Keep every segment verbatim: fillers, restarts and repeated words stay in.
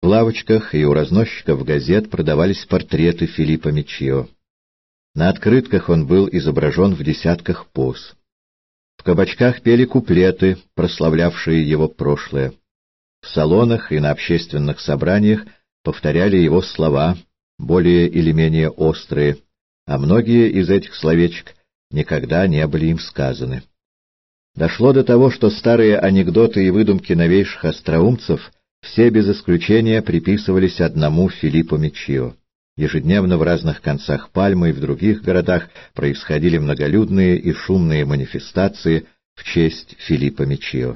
лавочках и у разносчиков газет продавались портреты Филиппа Миччио. На открытках он был изображен в десятках поз. В кабачках пели куплеты, прославлявшие его прошлое. В салонах и на общественных собраниях повторяли его слова, более или менее острые, а многие из этих словечек никогда не были им сказаны. Дошло до того, что старые анекдоты и выдумки новейших остроумцев все без исключения приписывались одному Филиппу Миччио. Ежедневно в разных концах Пальмы и в других городах происходили многолюдные и шумные манифестации в честь Филиппа Миччио.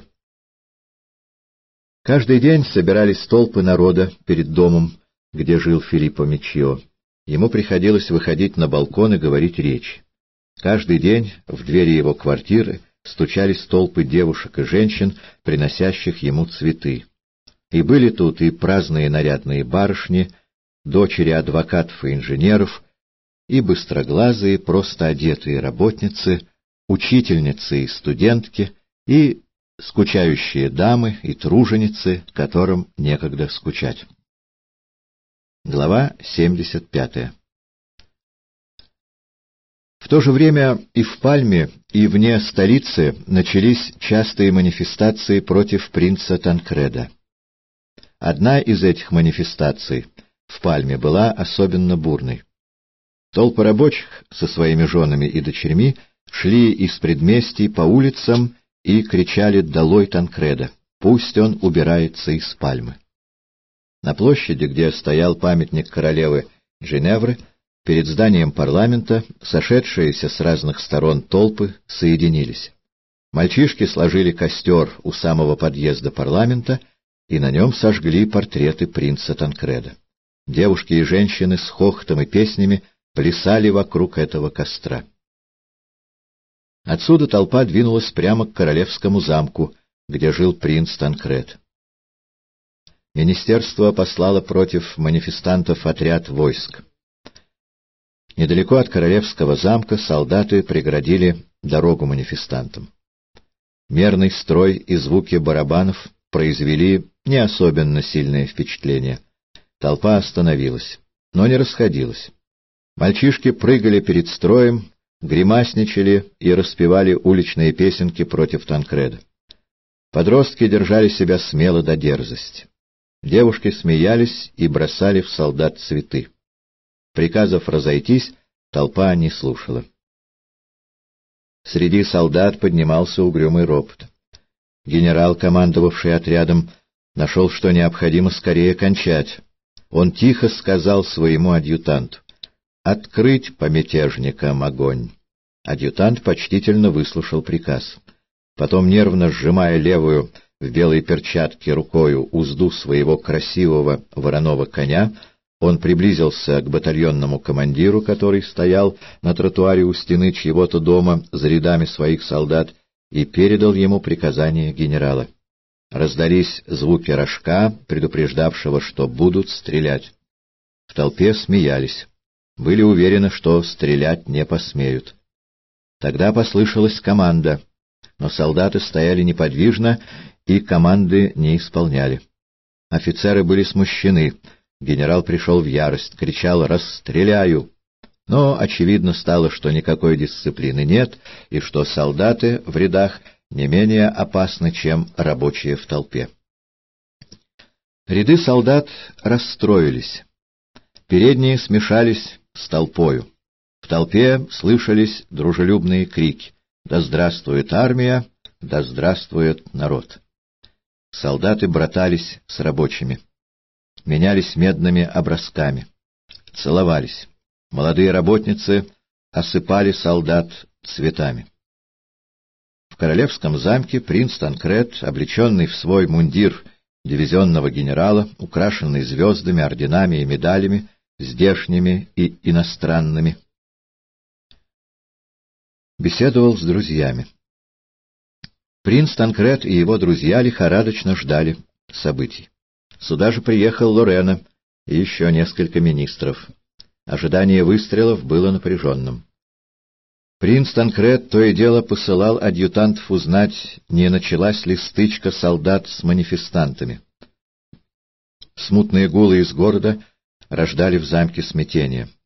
Каждый день собирались толпы народа перед домом, где жил Филиппо Миччио. Ему приходилось выходить на балкон и говорить речь. Каждый день в двери его квартиры стучались толпы девушек и женщин, приносящих ему цветы. И были тут и праздные нарядные барышни, дочери адвокатов и инженеров, и быстроглазые, просто одетые работницы, учительницы и студентки, и скучающие дамы и труженицы, которым некогда скучать. Глава семьдесят пятая. В то же время и в Пальме, и вне столицы начались частые манифестации против принца Танкреда. Одна из этих манифестаций в Пальме была особенно бурной. Толпы рабочих со своими женами и дочерьми шли из предместий по улицам и кричали «Долой Танкреда! Пусть он убирается из Пальмы!». На площади, где стоял памятник королевы Джиневры, перед зданием парламента сошедшиеся с разных сторон толпы соединились. Мальчишки сложили костер у самого подъезда парламента и на нем сожгли портреты принца Танкреда. Девушки и женщины с хохотом и песнями плясали вокруг этого костра. Отсюда толпа двинулась прямо к королевскому замку, где жил принц Танкред. Министерство послало против манифестантов отряд войск. Недалеко от королевского замка солдаты преградили дорогу манифестантам. Мерный строй и звуки барабанов произвели не особенно сильное впечатление. Толпа остановилась, но не расходилась. Мальчишки прыгали перед строем, гримасничали и распевали уличные песенки против Танкреда. Подростки держали себя смело до дерзости. Девушки смеялись и бросали в солдат цветы. Приказов разойтись толпа не слушала. Среди солдат поднимался угрюмый ропот. Генерал, командовавший отрядом, нашел, что необходимо скорее кончать. Он тихо сказал своему адъютанту: «Открыть по мятежникам огонь». Адъютант почтительно выслушал приказ. Потом, нервно сжимая левую в белой перчатке рукою узду своего красивого вороного коня, он приблизился к батальонному командиру, который стоял на тротуаре у стены чьего-то дома за рядами своих солдат, и передал ему приказание генерала. Раздались звуки рожка, предупреждавшего, что будут стрелять. В толпе смеялись. Были уверены, что стрелять не посмеют. Тогда послышалась команда, но солдаты стояли неподвижно и команды не исполняли. Офицеры были смущены. Генерал пришел в ярость, кричал «Расстреляю!». Но очевидно стало, что никакой дисциплины нет, и что солдаты в рядах не менее опасны, чем рабочие в толпе. Ряды солдат расстроились. Передние смешались с толпою. В толпе слышались дружелюбные крики: «Да здравствует армия! Да здравствует народ!». Солдаты братались с рабочими, менялись медными образками, целовались. Молодые работницы осыпали солдат цветами. В королевском замке принц Танкред, облеченный в свой мундир дивизионного генерала, украшенный звездами, орденами и медалями, здешними и иностранными, беседовал с друзьями. Принц Танкред и его друзья лихорадочно ждали событий. Сюда же приехал Лорена и еще несколько министров. Ожидание выстрелов было напряженным. Принц Танкред то и дело посылал адъютантов узнать, не началась ли стычка солдат с манифестантами. Смутные гулы из города рождали в замке смятение.